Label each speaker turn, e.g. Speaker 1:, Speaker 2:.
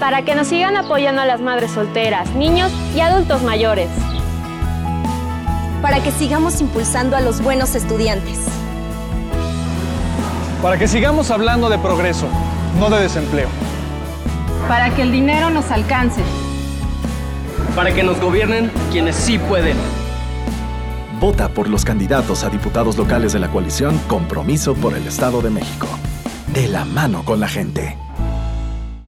Speaker 1: Para que nos sigan apoyando a las madres solteras, niños y adultos mayores.
Speaker 2: Para que sigamos impulsando a los buenos estudiantes.
Speaker 3: Para que sigamos hablando de progreso, no de desempleo.
Speaker 4: Para que el dinero nos alcance.
Speaker 5: Para que nos gobiernen quienes sí pueden.
Speaker 6: Vota por los candidatos a diputados locales de la coalición Compromiso por el Estado de México. De la mano con la gente.